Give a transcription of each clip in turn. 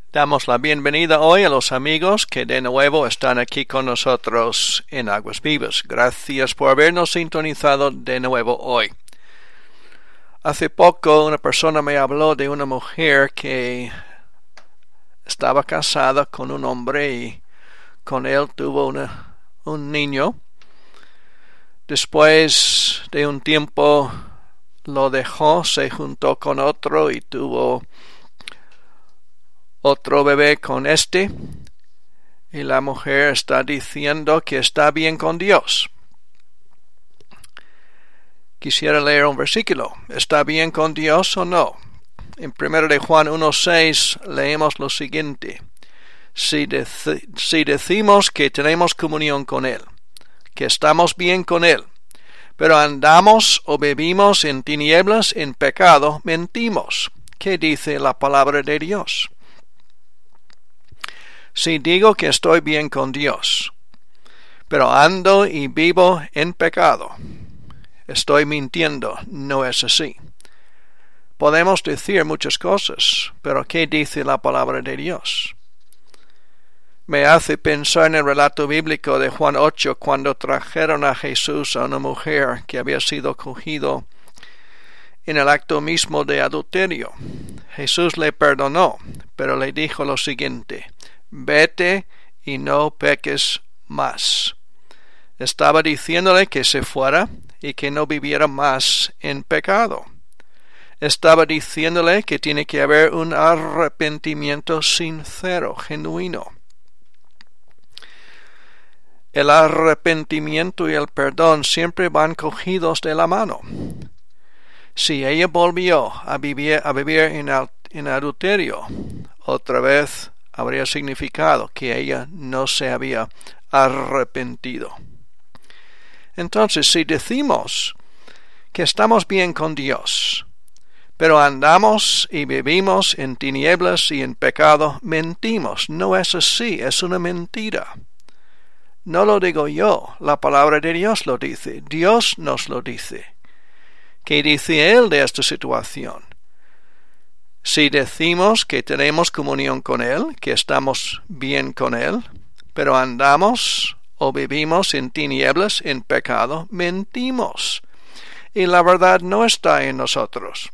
Damos la bienvenida hoy a los amigos que de nuevo están aquí con nosotros en Aguas Vivas. Gracias por habernos sintonizado de nuevo hoy. Hace poco una persona me habló de una mujer que estaba casada con un hombre y con él tuvo un niño. Después de un tiempo lo dejó, se juntó con otro y tuvo otro bebé con este, y la mujer está diciendo que está bien con Dios. Quisiera leer un versículo. ¿Está bien con Dios o no? En 1 de Juan 1:6 leemos lo siguiente: si decimos que tenemos comunión con Él, que estamos bien con Él, pero andamos o vivimos en tinieblas, en pecado, mentimos. ¿Qué dice la palabra de Dios? Si digo que estoy bien con Dios, pero ando y vivo en pecado, estoy mintiendo, no es así. Podemos decir muchas cosas, pero ¿qué dice la palabra de Dios? Me hace pensar en el relato bíblico de Juan 8, cuando trajeron a Jesús a una mujer que había sido cogido en el acto mismo de adulterio. Jesús le perdonó, pero le dijo lo siguiente: vete y no peques más. Estaba diciéndole que se fuera y que no viviera más en pecado. Estaba diciéndole que tiene que haber un arrepentimiento sincero, genuino. El arrepentimiento y el perdón siempre van cogidos de la mano. Si ella volvió a vivir en adulterio, otra vez habría significado que ella no se había arrepentido. Entonces, si decimos que estamos bien con Dios, pero andamos y vivimos en tinieblas y en pecado, mentimos. No es así, es una mentira. No lo digo yo, la palabra de Dios lo dice, Dios nos lo dice. ¿Qué dice Él de esta situación? Si decimos que tenemos comunión con Él, que estamos bien con Él, pero andamos o vivimos en tinieblas, en pecado, mentimos. Y la verdad no está en nosotros.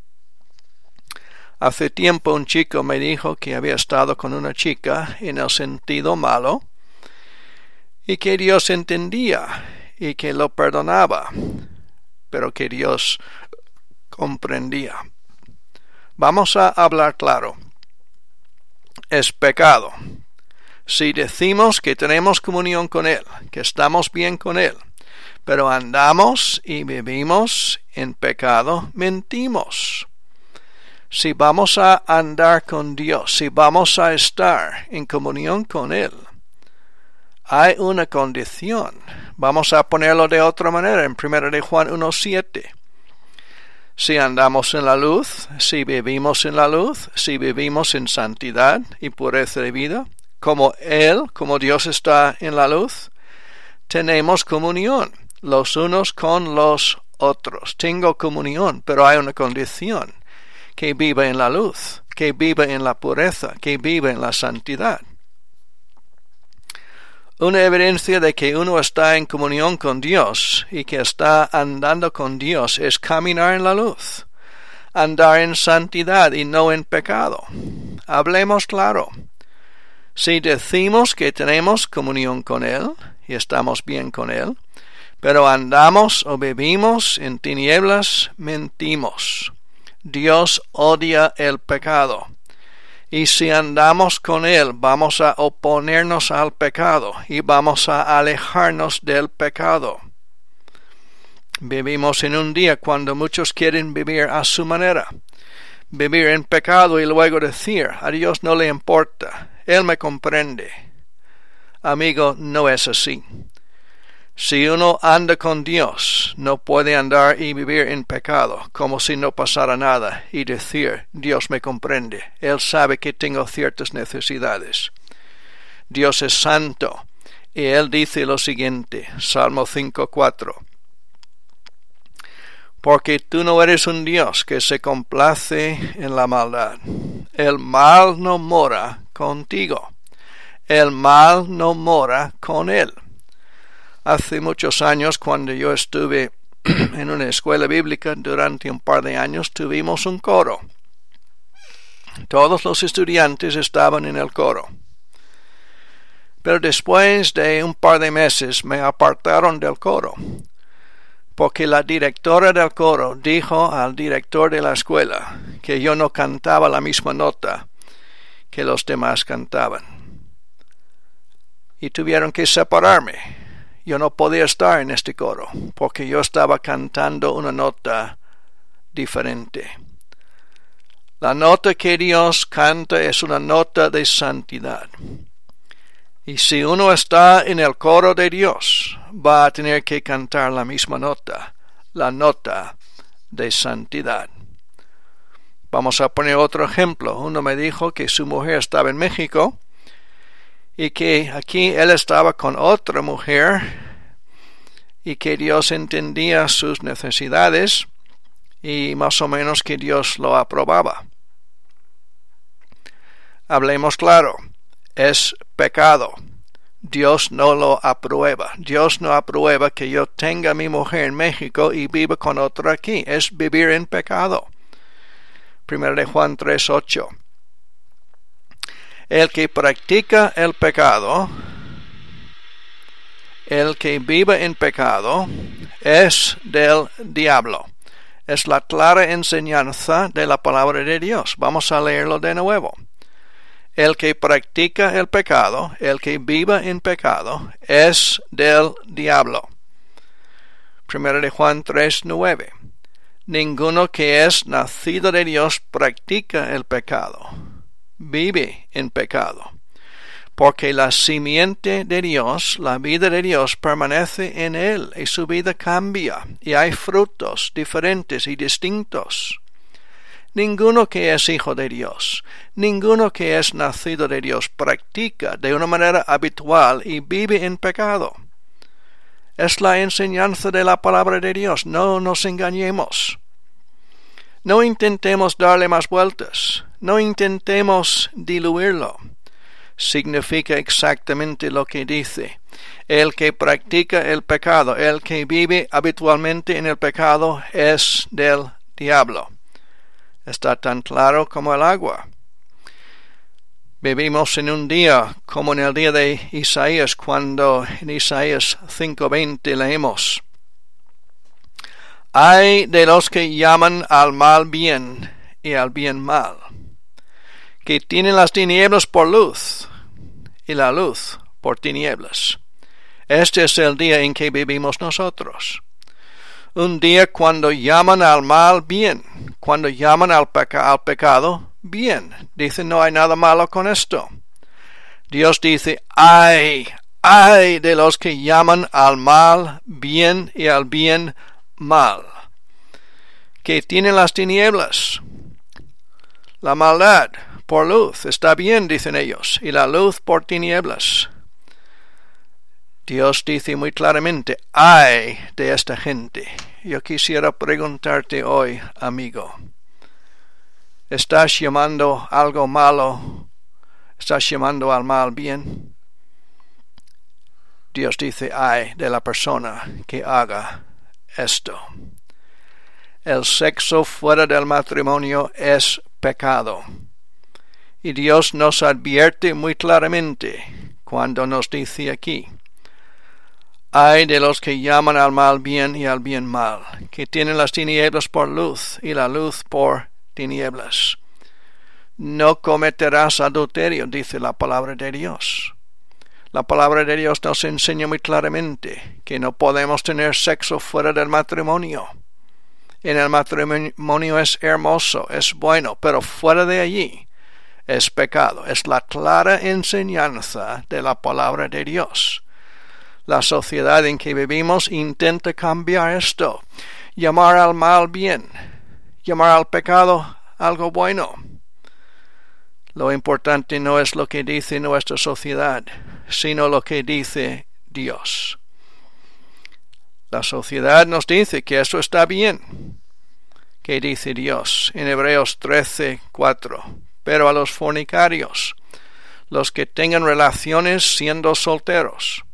Hace tiempo un chico me dijo que había estado con una chica en el sentido malo y que Dios entendía y que lo perdonaba, pero que Dios comprendía. Vamos a hablar claro. Es pecado. Si decimos que tenemos comunión con Él, que estamos bien con Él, pero andamos y vivimos en pecado, mentimos. Si vamos a andar con Dios, si vamos a estar en comunión con Él, hay una condición. Vamos a ponerlo de otra manera en 1 de Juan 1:7. Si andamos en la luz, si vivimos en la luz, si vivimos en santidad y pureza de vida, como Él, como Dios está en la luz, tenemos comunión los unos con los otros. Tengo comunión, pero hay una condición: que viva en la luz, que viva en la pureza, que viva en la santidad. Una evidencia de que uno está en comunión con Dios y que está andando con Dios es caminar en la luz, andar en santidad y no en pecado. Hablemos claro. Si decimos que tenemos comunión con Él y estamos bien con Él, pero andamos o vivimos en tinieblas, mentimos. Dios odia el pecado. Y si andamos con Él, vamos a oponernos al pecado y vamos a alejarnos del pecado. Vivimos en un día cuando muchos quieren vivir a su manera, vivir en pecado y luego decir: a Dios no le importa, Él me comprende. Amigo, no es así. Si uno anda con Dios, no puede andar y vivir en pecado, como si no pasara nada, y decir: Dios me comprende, Él sabe que tengo ciertas necesidades. Dios es santo, y Él dice lo siguiente, Salmo 5:4. porque tú no eres un Dios que se complace en la maldad. El mal no mora contigo. El mal no mora con él. Hace muchos años, cuando yo estuve en una escuela bíblica, durante un par de años, tuvimos un coro. Todos los estudiantes estaban en el coro. Pero después de un par de meses me apartaron del coro, porque la directora del coro dijo al director de la escuela que yo no cantaba la misma nota que los demás cantaban. Y tuvieron que separarme. Yo no podía estar en este coro, porque yo estaba cantando una nota diferente. La nota que Dios canta es una nota de santidad. Y si uno está en el coro de Dios, va a tener que cantar la misma nota, la nota de santidad. Vamos a poner otro ejemplo. Uno me dijo que su mujer estaba en México y que aquí él estaba con otra mujer y que Dios entendía sus necesidades y más o menos que Dios lo aprobaba. Hablemos claro, es pecado. Dios no lo aprueba. Dios no aprueba que yo tenga a mi mujer en México y viva con otra aquí. Es vivir en pecado. 1 de Juan 3:8. El que practica el pecado, el que vive en pecado, es del diablo. Es la clara enseñanza de la palabra de Dios. Vamos a leerlo de nuevo. El que practica el pecado, el que vive en pecado, es del diablo. 1 de Juan 3:9. Ninguno que es nacido de Dios practica el pecado, vive en pecado, porque la simiente de Dios, la vida de Dios, permanece en él y su vida cambia y hay frutos diferentes y distintos. Ninguno que es hijo de Dios, ninguno que es nacido de Dios practica de una manera habitual y vive en pecado. Es la enseñanza de la palabra de Dios, no nos engañemos. No intentemos darle más vueltas, no intentemos diluirlo. Significa exactamente lo que dice. El que practica el pecado, el que vive habitualmente en el pecado, es del diablo. Está tan claro como el agua. Vivimos en un día como en el día de Isaías, cuando en Isaías 5:20 leemos: Ay de los que llaman al mal bien y al bien mal, que tienen las tinieblas por luz y la luz por tinieblas. Este es el día en que vivimos nosotros. Un día cuando llaman al mal bien, cuando llaman al pecado bien. Dicen, no hay nada malo con esto. Dios dice, ay de los que llaman al mal bien y al bien mal, que tienen las tinieblas, la maldad por luz. Está bien, dicen ellos, y la luz por tinieblas. Dios dice muy claramente, ay de esta gente. Yo quisiera preguntarte hoy, amigo, ¿estás llamando algo malo? ¿Estás llamando al mal bien? Dios dice, ay de la persona que haga esto. El sexo fuera del matrimonio es pecado. Y Dios nos advierte muy claramente cuando nos dice aquí, ay de los que llaman al mal bien y al bien mal, que tienen las tinieblas por luz y la luz por tinieblas. No cometerás adulterio, dice la palabra de Dios. La palabra de Dios nos enseña muy claramente que no podemos tener sexo fuera del matrimonio. En el matrimonio es hermoso, es bueno, pero fuera de allí es pecado. Es la clara enseñanza de la palabra de Dios. La sociedad en que vivimos intenta cambiar esto, llamar al mal bien, llamar al pecado algo bueno. Lo importante no es lo que dice nuestra sociedad, sino lo que dice Dios. La sociedad nos dice que eso está bien. ¿Qué dice Dios? En Hebreos 13:4. Pero a los fornicarios, los que tengan relaciones siendo solteros,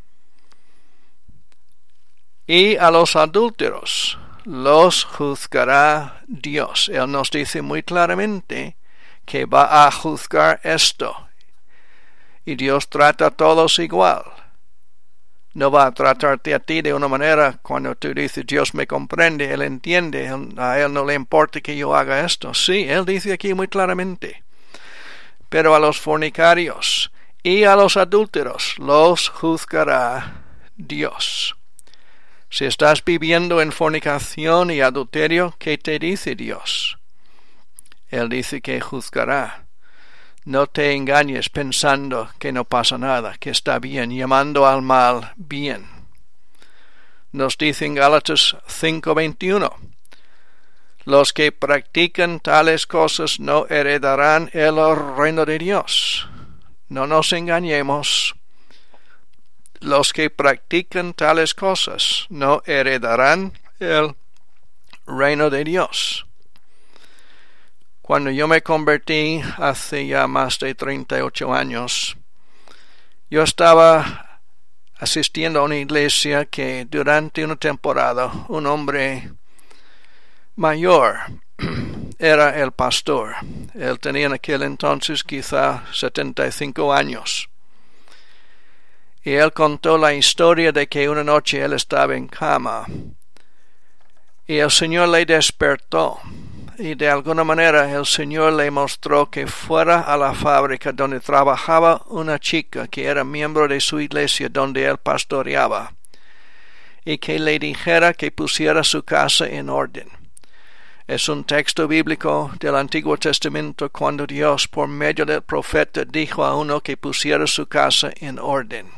y a los adúlteros, los juzgará Dios. Él nos dice muy claramente que va a juzgar esto. Y Dios trata a todos igual. No va a tratarte a ti de una manera cuando tú dices Dios me comprende, Él entiende, a Él no le importa que yo haga esto. Sí, Él dice aquí muy claramente. Pero a los fornicarios y a los adúlteros los juzgará Dios. Si estás viviendo en fornicación y adulterio, ¿qué te dice Dios? Él dice que juzgará. No te engañes pensando que no pasa nada, que está bien, llamando al mal bien. Nos dice en Gálatas 5:21, los que practican tales cosas no heredarán el reino de Dios. No nos engañemos. Los que practican tales cosas no heredarán el reino de Dios. Cuando yo me convertí hace ya más de 38 años, yo estaba asistiendo a una iglesia que durante una temporada un hombre mayor era el pastor. Él tenía en aquel entonces quizá 75 años. Y él contó la historia de que una noche él estaba en cama y el Señor le despertó. Y de alguna manera el Señor le mostró que fuera a la fábrica donde trabajaba una chica que era miembro de su iglesia donde él pastoreaba, y que le dijera que pusiera su casa en orden. Es un texto bíblico del Antiguo Testamento cuando Dios por medio del profeta dijo a uno que pusiera su casa en orden.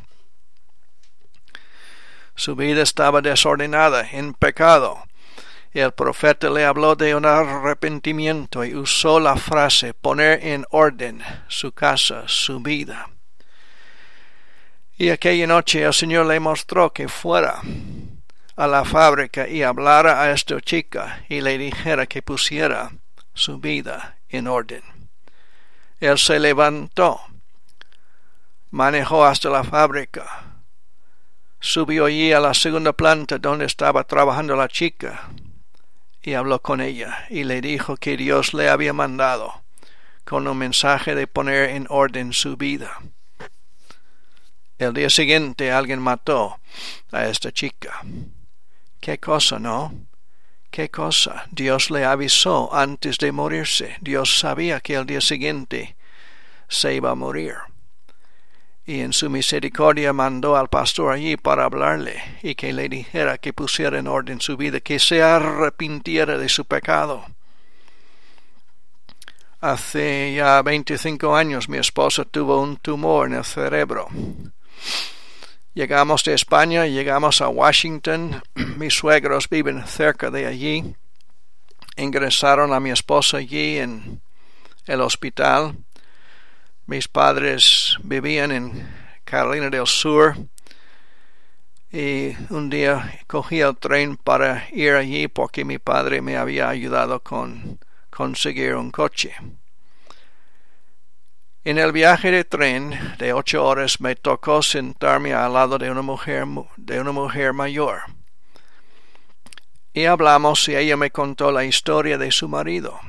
Su vida estaba desordenada, en pecado. El profeta le habló de un arrepentimiento y usó la frase poner en orden su casa, su vida. Y aquella noche el Señor le mostró que fuera a la fábrica y hablara a esta chica y le dijera que pusiera su vida en orden. Él se levantó, manejó hasta la fábrica, subió allí a la segunda planta donde estaba trabajando la chica y habló con ella y le dijo que Dios le había mandado con un mensaje de poner en orden su vida. El día siguiente alguien mató a esta chica. ¿Qué cosa, no? ¿Qué cosa? Dios le avisó antes de morirse. Dios sabía que el día siguiente se iba a morir. Y en su misericordia mandó al pastor allí para hablarle y que le dijera que pusiera en orden su vida, que se arrepintiera de su pecado. Hace ya 25 años mi esposa tuvo un tumor en el cerebro. Llegamos de España, llegamos a Washington. Mis suegros viven cerca de allí. Ingresaron a mi esposa allí en el hospital. Mis padres vivían en Carolina del Sur y un día cogí el tren para ir allí porque mi padre me había ayudado con conseguir un coche. En el viaje de tren de 8 horas me tocó sentarme al lado de una mujer mayor. Y hablamos y ella me contó la historia de su marido,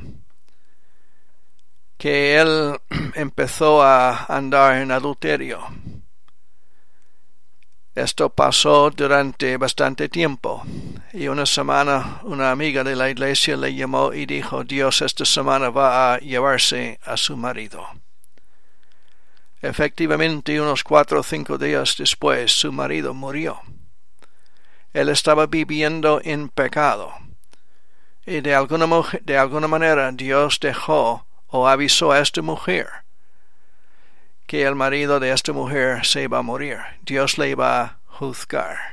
que él empezó a andar en adulterio. Esto pasó durante bastante tiempo y una semana una amiga de la iglesia le llamó y dijo: Dios esta semana va a llevarse a su marido. Efectivamente, unos 4 o 5 días después su marido murió. Él estaba viviendo en pecado y de alguna manera Dios dejó o avisó a esta mujer que el marido de esta mujer se iba a morir. Dios le iba a juzgar.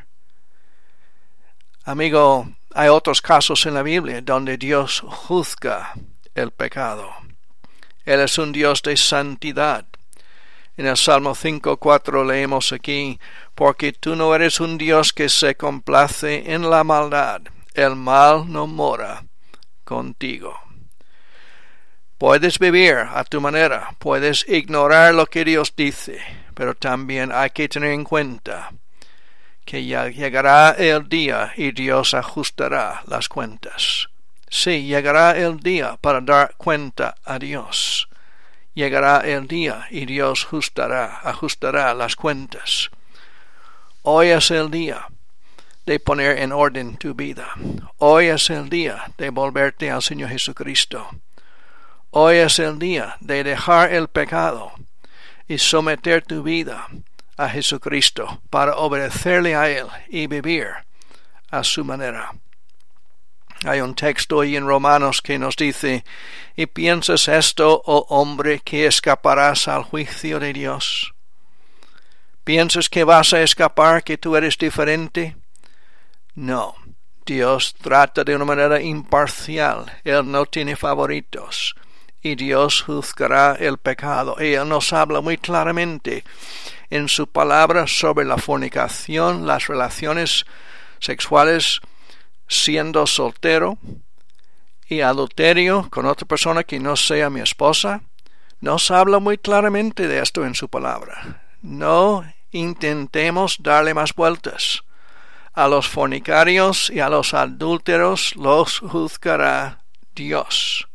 Amigo, hay otros casos en la Biblia donde Dios juzga el pecado. Él es un Dios de santidad. En el Salmo 5:4 leemos aquí: porque tú no eres un Dios que se complace en la maldad, el mal no mora contigo. Puedes vivir a tu manera, puedes ignorar lo que Dios dice, pero también hay que tener en cuenta que ya llegará el día y Dios ajustará las cuentas. Sí, llegará el día para dar cuenta a Dios. Llegará el día y Dios ajustará las cuentas. Hoy es el día de poner en orden tu vida. Hoy es el día de volverte al Señor Jesucristo. Hoy es el día de dejar el pecado y someter tu vida a Jesucristo para obedecerle a Él y vivir a su manera. Hay un texto ahí en Romanos que nos dice: ¿y piensas esto, oh hombre, que escaparás al juicio de Dios? ¿Piensas que vas a escapar, que tú eres diferente? No, Dios trata de una manera imparcial. Él no tiene favoritos. Y Dios juzgará el pecado. Y Él nos habla muy claramente en su palabra sobre la fornicación, las relaciones sexuales siendo soltero y adulterio con otra persona que no sea mi esposa. Nos habla muy claramente de esto en su palabra. No intentemos darle más vueltas. A los fornicarios y a los adúlteros los juzgará Dios.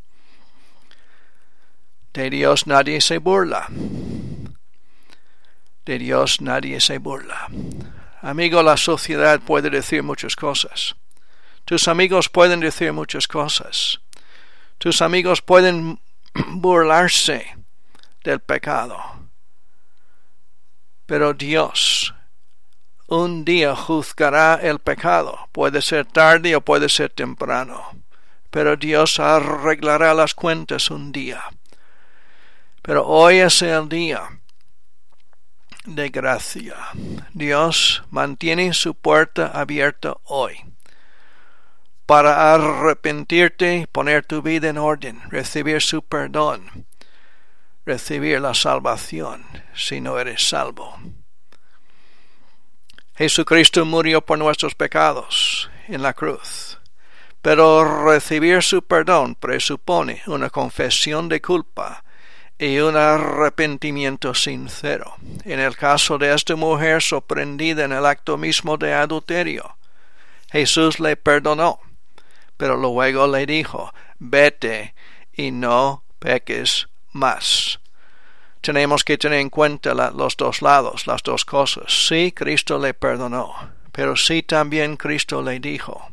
De Dios nadie se burla. De Dios nadie se burla. Amigo, la sociedad puede decir muchas cosas. Tus amigos pueden decir muchas cosas. Tus amigos pueden burlarse del pecado. Pero Dios un día juzgará el pecado. Puede ser tarde o puede ser temprano. Pero Dios arreglará las cuentas un día. Pero hoy es el día de gracia. Dios mantiene su puerta abierta hoy para arrepentirte, poner tu vida en orden, recibir su perdón, recibir la salvación si no eres salvo. Jesucristo murió por nuestros pecados en la cruz, pero recibir su perdón presupone una confesión de culpa y un arrepentimiento sincero. En el caso de esta mujer sorprendida en el acto mismo de adulterio, Jesús le perdonó, pero luego le dijo: vete y no peques más. Tenemos que tener en cuenta los dos lados, las dos cosas. Sí, Cristo le perdonó, pero sí también Cristo le dijo: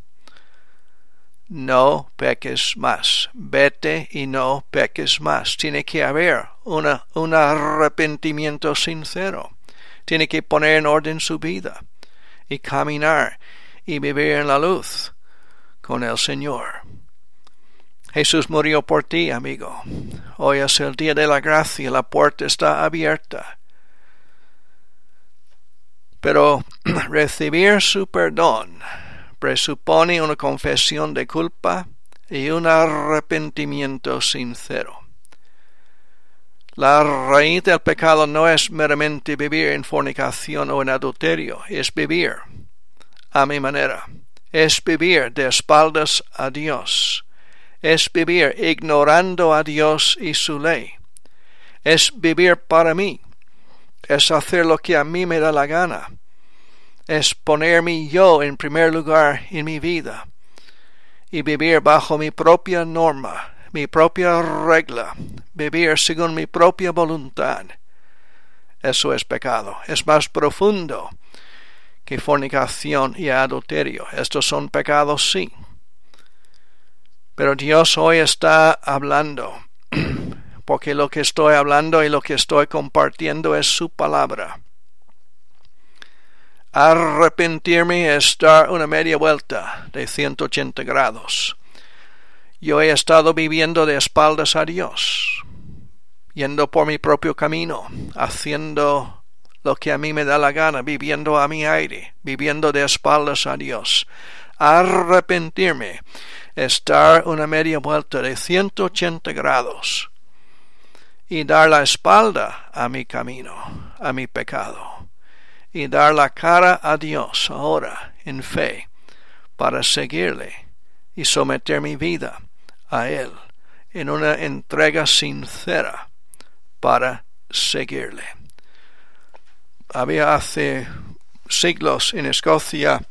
no peques más, vete y no peques más. Tiene que haber un arrepentimiento sincero. Tiene que poner en orden su vida y caminar y vivir en la luz con el Señor. Jesús murió por ti, amigo. Hoy es el día de la gracia, la puerta está abierta. Pero recibir su perdón presupone una confesión de culpa y un arrepentimiento sincero. La raíz del pecado no es meramente vivir en fornicación o en adulterio, es vivir a mi manera, es vivir de espaldas a Dios, es vivir ignorando a Dios y su ley, es vivir para mí, es hacer lo que a mí me da la gana, es ponerme yo en primer lugar en mi vida y vivir bajo mi propia norma, mi propia regla, vivir según mi propia voluntad. Eso es pecado. Es más profundo que fornicación y adulterio. Estos son pecados, sí. Pero Dios hoy está hablando, porque lo que estoy hablando y lo que estoy compartiendo es su palabra. Arrepentirme es dar una media vuelta de 180 grados. Yo he estado viviendo de espaldas a Dios, yendo por mi propio camino, haciendo lo que a mí me da la gana, viviendo a mi aire, viviendo de espaldas a Dios. Arrepentirme es dar una media vuelta de 180 grados y dar la espalda a mi camino, a mi pecado, y dar la cara a Dios ahora en fe para seguirle y someter mi vida a Él en una entrega sincera para seguirle. Había hace siglos en Escocia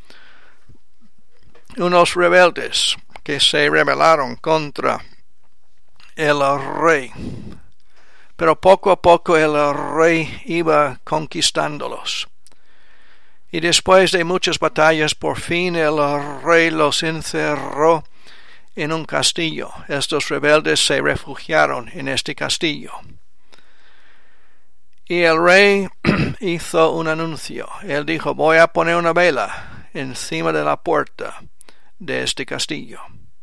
unos rebeldes que se rebelaron contra el rey, pero poco a poco el rey iba conquistándolos. Y después de muchas batallas, por fin el rey los encerró en un castillo. Estos rebeldes se refugiaron en este castillo. Y el rey hizo un anuncio. Él dijo: voy a poner una vela encima de la puerta de este castillo.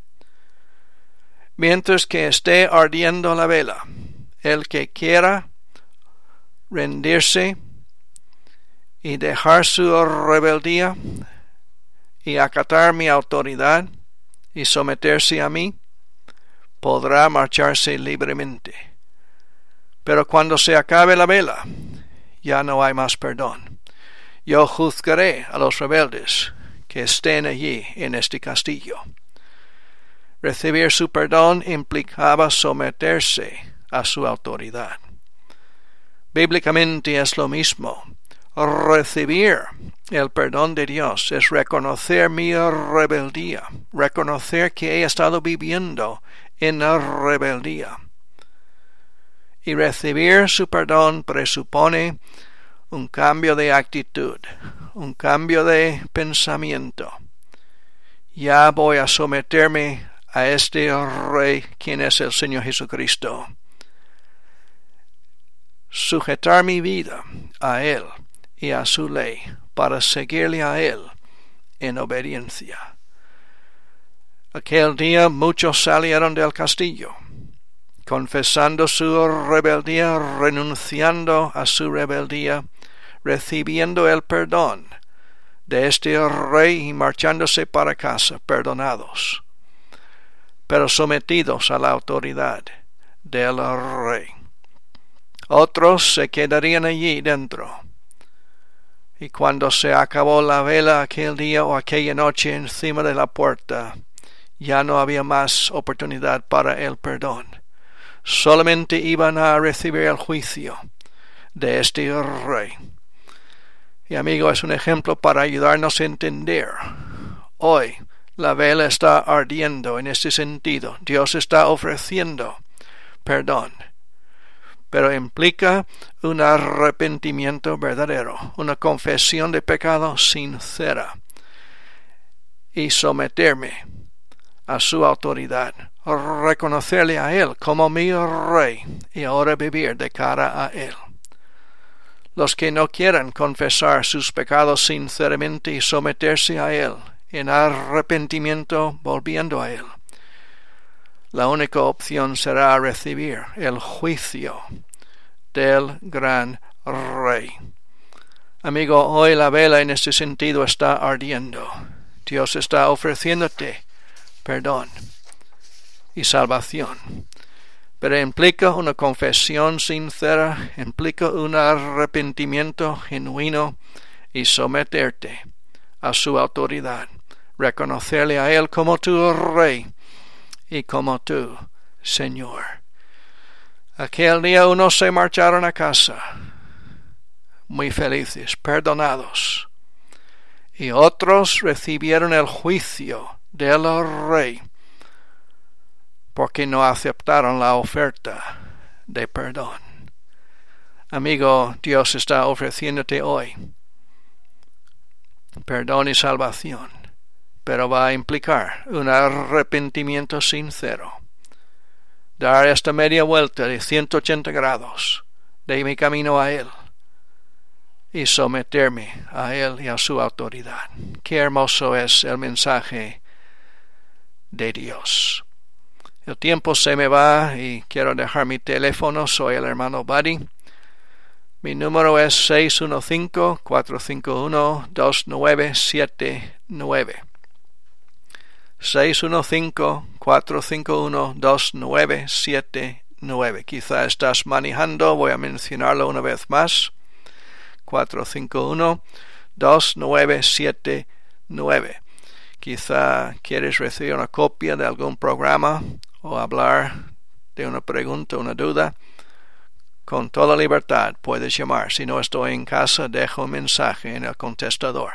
Mientras que esté ardiendo la vela, el que quiera rendirse y dejar su rebeldía y acatar mi autoridad y someterse a mí, podrá marcharse libremente. Pero cuando se acabe la vela, ya no hay más perdón. Yo juzgaré a los rebeldes que estén allí en este castillo. Recibir su perdón implicaba someterse a su autoridad. Bíblicamente es lo mismo. Recibir el perdón de Dios es reconocer mi rebeldía, reconocer que he estado viviendo en la rebeldía. Y recibir su perdón presupone un cambio de actitud, un cambio de pensamiento. Ya voy a someterme a este Rey, quien es el Señor Jesucristo. Sujetar mi vida a Él y a su ley para seguirle a Él en obediencia. Aquel día muchos salieron del castillo, confesando su rebeldía, renunciando a su rebeldía, recibiendo el perdón de este rey y marchándose para casa, perdonados, pero sometidos a la autoridad del rey. Otros se quedarían allí dentro. Y cuando se acabó la vela aquel día o aquella noche encima de la puerta, ya no había más oportunidad para el perdón. Solamente iban a recibir el juicio de este rey. Y amigo, es un ejemplo para ayudarnos a entender. Hoy la vela está ardiendo en este sentido. Dios está ofreciendo perdón, pero implica un arrepentimiento verdadero, una confesión de pecado sincera y someterme a su autoridad, reconocerle a Él como mi Rey y ahora vivir de cara a Él. Los que no quieran confesar sus pecados sinceramente y someterse a Él en arrepentimiento volviendo a Él, la única opción será recibir el juicio del gran Rey. Amigo, hoy la vela en este sentido está ardiendo. Dios está ofreciéndote perdón y salvación, pero implica una confesión sincera, implica un arrepentimiento genuino y someterte a su autoridad, reconocerle a Él como tu Rey y como tu Señor. Aquel día unos se marcharon a casa muy felices, perdonados, y otros recibieron el juicio del Rey porque no aceptaron la oferta de perdón. Amigo, Dios está ofreciéndote hoy perdón y salvación, pero va a implicar un arrepentimiento sincero. Dar esta media vuelta de 180 grados de mi camino a Él y someterme a Él y a su autoridad. Qué hermoso es el mensaje de Dios. El tiempo se me va y quiero dejar mi teléfono. Soy el hermano Buddy. Mi número es 615-451-2979. 615-451-2979. Quizá estás manejando, voy a mencionarlo una vez más. 451-2979. Quizá quieres recibir una copia de algún programa o hablar de una pregunta, una duda, con toda libertad puedes llamar. Si no estoy en casa, dejo un mensaje en el contestador.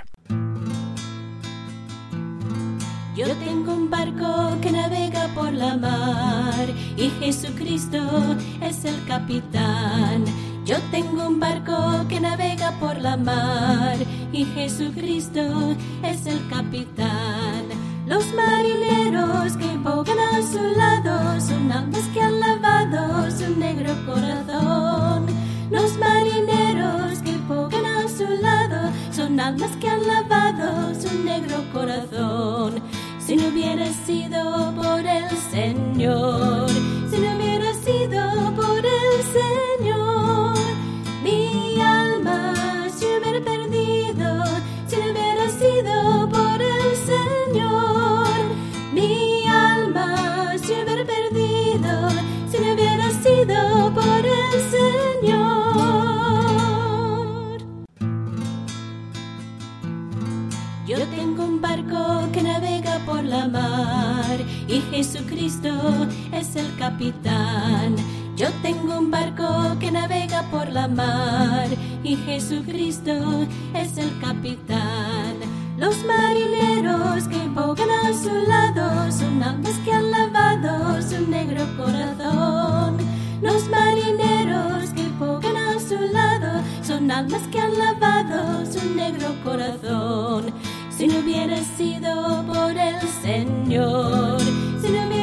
Yo tengo un barco que navega por la mar y Jesucristo es el capitán. Yo tengo un barco que navega por la mar y Jesucristo es el capitán. Los marineros que bogan a su lado son almas que han lavado su negro corazón. Los marineros que bogan a su lado son almas que han lavado su negro corazón. Si no hubiera sido por el Señor, si no hubiera sido por el Señor, mi alma se hubiera perdido. Si no hubiera sido por el Señor, mi alma se hubiera perdido. Si no hubiera sido por el Señor. Yo tengo un barco que navega por la mar y Jesucristo es el capitán. Yo tengo un barco que navega por la mar y Jesucristo es el capitán. Los marineros que bogan a su lado son almas que han lavado su negro corazón. Los marineros que bogan a su lado son almas que han lavado su negro corazón. Si no hubiera sido por el Señor, si no hubiera